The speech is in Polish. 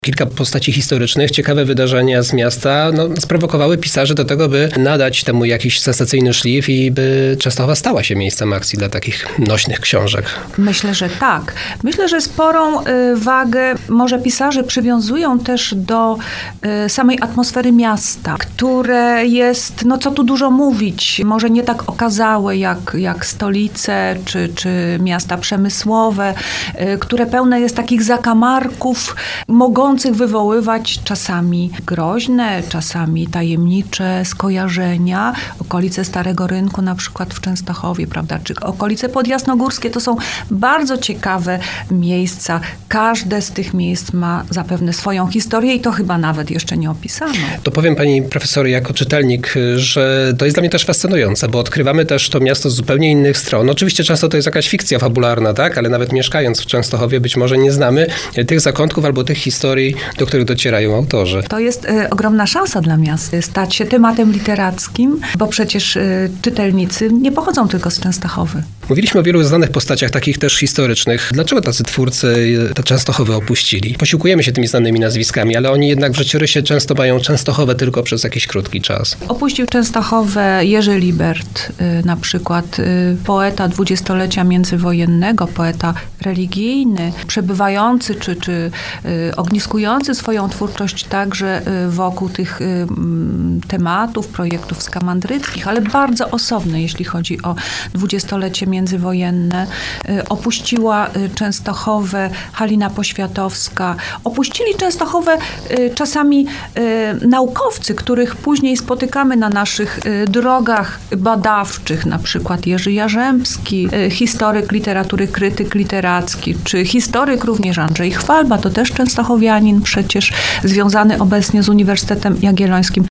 Kilka postaci historycznych, ciekawe wydarzenia z miasta sprowokowały pisarzy do tego, by nadać temu jakiś sensacyjny szlif i by Częstochowa stała się miejscem akcji dla takich nośnych książek. Myślę, że tak. Myślę, że sporą wagę może pisarze przywiązują też do samej atmosfery miasta, które jest, co tu dużo mówić, może nie tak okazałe jak stolice czy miasta przemysłowe, które pełne jest takich zakamarków, mogących wywoływać czasami groźne, czasami tajemnicze skojarzenia. Okolice Starego Rynku na przykład w Częstochowie, prawda, czy okolice podjasnogórskie, to są bardzo ciekawe miejsca. Każde z tych miejsc ma zapewne swoją historię i to chyba nawet jeszcze nie opisano. To powiem pani profesor jako czytelnik, że to jest dla mnie też fascynujące, bo odkrywamy też to miasto z zupełnie innych stron. Oczywiście często to jest jakaś fikcja fabularna, tak, ale nawet mieszkając w Częstochowie być może nie znamy tych zakątków albo tych historii, do których docierają autorzy. To jest ogromna szansa dla miast stać się tematem literackim, bo przecież czytelnicy nie pochodzą tylko z Częstochowy. Mówiliśmy o wielu znanych postaciach, takich też historycznych. Dlaczego tacy twórcy te Częstochowy opuścili? Posiłkujemy się tymi znanymi nazwiskami, ale oni jednak w życiorysie często mają Częstochowę tylko przez jakiś krótki czas. Opuścił Częstochowę Jerzy Libert, na przykład poeta dwudziestolecia międzywojennego, poeta religijny, przebywający czy ogniskujący swoją twórczość także wokół tych tematów, projektów skamandryckich, ale bardzo osobny, jeśli chodzi o dwudziestolecie międzywojenne. Opuściła Częstochowę Halina Poświatowska. Opuścili Częstochowę czasami naukowcy, których później spotykamy na naszych drogach badawczych, na przykład Jerzy Jarzębski, historyk literatury, krytyk literacki, czy historyk również Andrzej Chwalba, to też częstochowianin przecież, związany obecnie z Uniwersytetem Jagiellońskim.